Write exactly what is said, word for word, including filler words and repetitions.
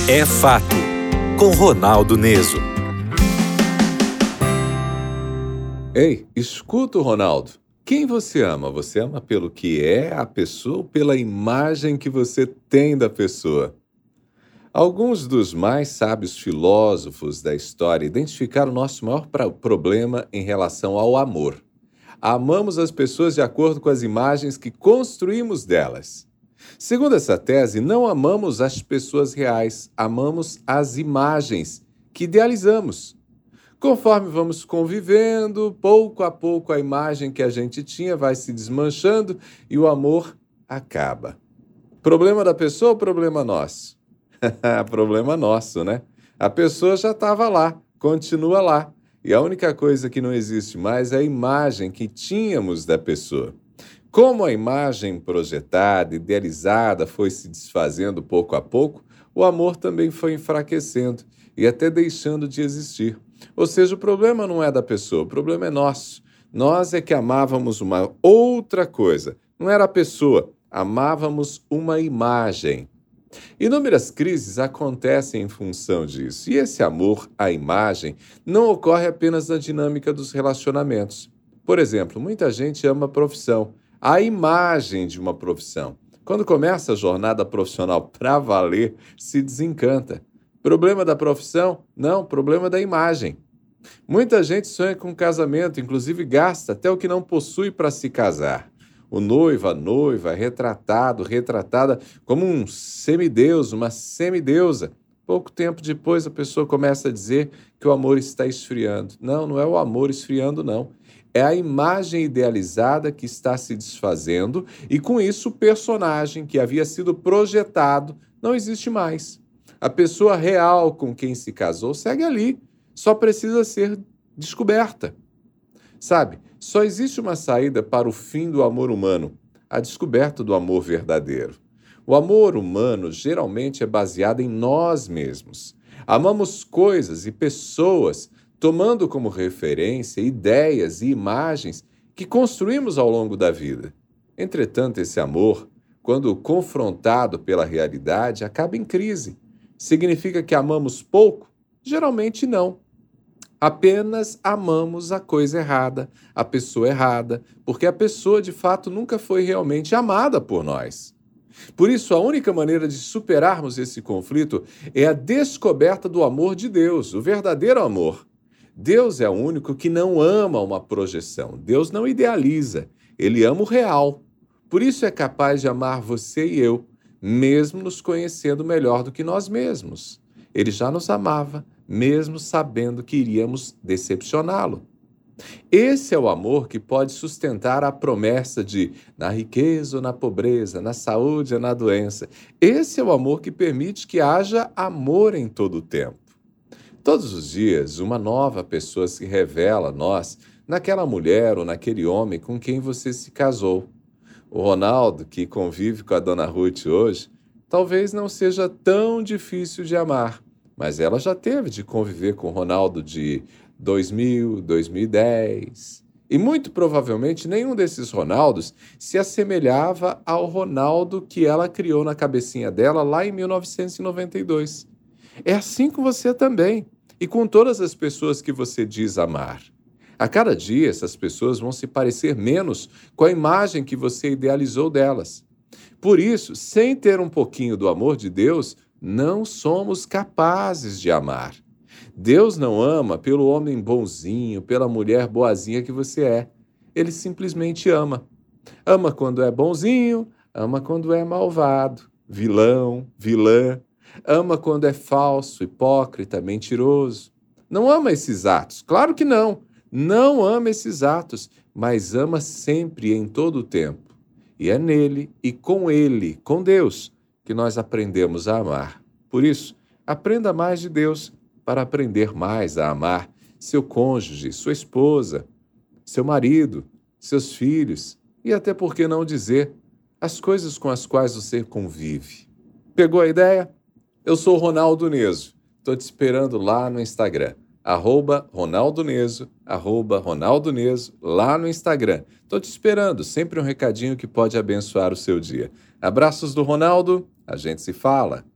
É Fato, com Ronaldo Neso. Ei, escuta o Ronaldo. Quem você ama? Você ama pelo que é a pessoa ou pela imagem que você tem da pessoa? Alguns dos mais sábios filósofos da história identificaram o nosso maior pra- problema em relação ao amor. Amamos as pessoas de acordo com as imagens que construímos delas. Segundo essa tese, não amamos as pessoas reais, amamos as imagens que idealizamos. Conforme vamos convivendo, pouco a pouco a imagem que a gente tinha vai se desmanchando e o amor acaba. Problema da pessoa ou problema nosso? Problema nosso, né? A pessoa já estava lá, continua lá. E a única coisa que não existe mais é a imagem que tínhamos da pessoa. Como a imagem projetada, idealizada, foi se desfazendo pouco a pouco, o amor também foi enfraquecendo e até deixando de existir. Ou seja, o problema não é da pessoa, o problema é nosso. Nós é que amávamos uma outra coisa. Não era a pessoa, amávamos uma imagem. Inúmeras crises acontecem em função disso. E esse amor à imagem não ocorre apenas na dinâmica dos relacionamentos. Por exemplo, muita gente ama a profissão, a imagem de uma profissão. Quando começa a jornada profissional para valer, se desencanta. Problema da profissão? Não, problema da imagem. Muita gente sonha com casamento, inclusive gasta até o que não possui para se casar. O noivo, a noiva, retratado, retratada como um semideus, uma semideusa. Pouco tempo depois a pessoa começa a dizer que o amor está esfriando. Não, não é o amor esfriando, não. É a imagem idealizada que está se desfazendo e, com isso, o personagem que havia sido projetado não existe mais. A pessoa real com quem se casou segue ali, só precisa ser descoberta. Sabe, só existe uma saída para o fim do amor humano, a descoberta do amor verdadeiro. O amor humano geralmente é baseado em nós mesmos. Amamos coisas e pessoas, tomando como referência ideias e imagens que construímos ao longo da vida. Entretanto, esse amor, quando confrontado pela realidade, acaba em crise. Significa que amamos pouco? Geralmente não. Apenas amamos a coisa errada, a pessoa errada, porque a pessoa de fato nunca foi realmente amada por nós. Por isso, a única maneira de superarmos esse conflito é a descoberta do amor de Deus, o verdadeiro amor. Deus é o único que não ama uma projeção. Deus não idealiza, ele ama o real. Por isso é capaz de amar você e eu, mesmo nos conhecendo melhor do que nós mesmos. Ele já nos amava, mesmo sabendo que iríamos decepcioná-lo. Esse é o amor que pode sustentar a promessa de na riqueza ou na pobreza, na saúde ou na doença. Esse é o amor que permite que haja amor em todo o tempo. Todos os dias, uma nova pessoa se revela a nós naquela mulher ou naquele homem com quem você se casou. O Ronaldo, que convive com a dona Ruth hoje, talvez não seja tão difícil de amar, mas ela já teve de conviver com o Ronaldo de dois mil, dois mil e dez. E muito provavelmente nenhum desses Ronaldos se assemelhava ao Ronaldo que ela criou na cabecinha dela lá em mil novecentos e noventa e dois. É assim com você também, e com todas as pessoas que você diz amar. A cada dia, essas pessoas vão se parecer menos com a imagem que você idealizou delas. Por isso, sem ter um pouquinho do amor de Deus, não somos capazes de amar. Deus não ama pelo homem bonzinho, pela mulher boazinha que você é. Ele simplesmente ama. Ama quando é bonzinho, ama quando é malvado, vilão, vilã. Ama quando é falso, hipócrita, mentiroso. Não ama esses atos, claro que não. Não ama esses atos, mas ama sempre e em todo o tempo. E é nele e com ele, com Deus, que nós aprendemos a amar. Por isso, aprenda mais de Deus para aprender mais a amar seu cônjuge, sua esposa, seu marido, seus filhos e até, por que não dizer, as coisas com as quais você convive. Pegou a ideia? Eu sou o Ronaldo Neso. Estou te esperando lá no Instagram. Arroba Ronaldo Neso, arroba Ronaldo Neso, lá no Instagram. Estou te esperando, sempre um recadinho que pode abençoar o seu dia. Abraços do Ronaldo, a gente se fala.